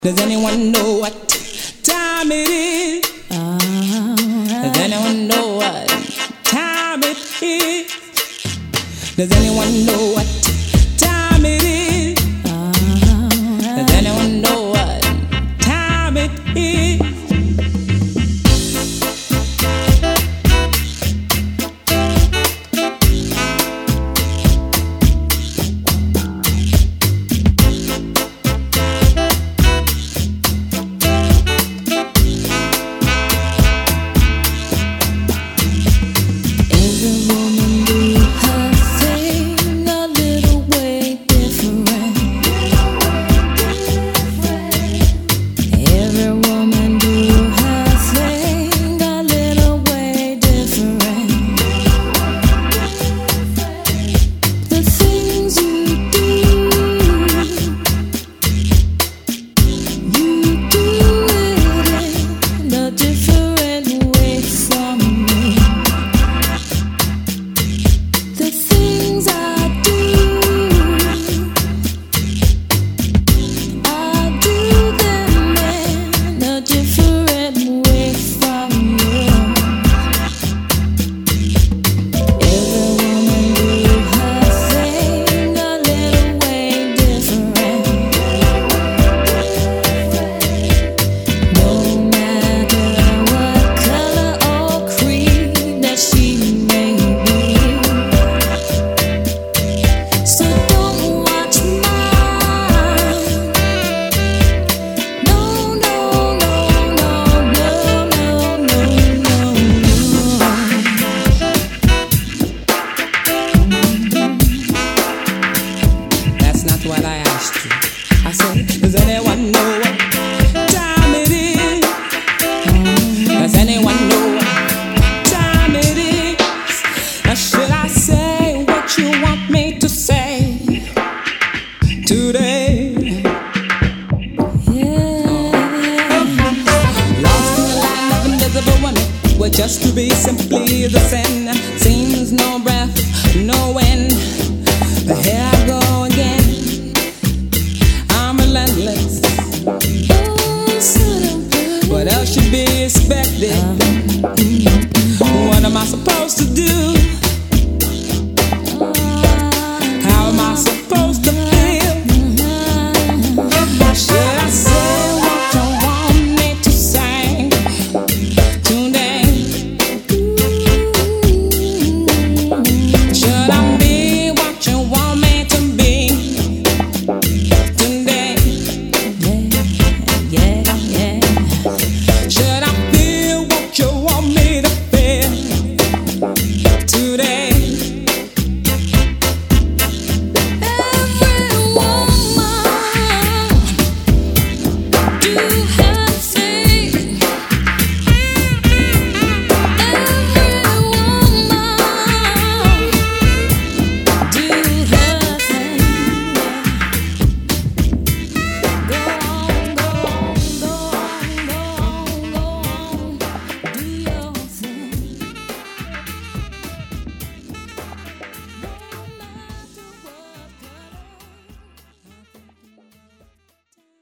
Does anyone know what time it is? Does anyone know what time it is? Does anyone know what time it is? Does anyone know what time it is? What I asked you. I said, does anyone know what time it is? Does anyone know what time it is? Or should I say what you want me to say today? Yeah. Lost in the land of invisible women, we're just to be simply the sin. Seems no breath, no wind. Here I go again. I'm relentless.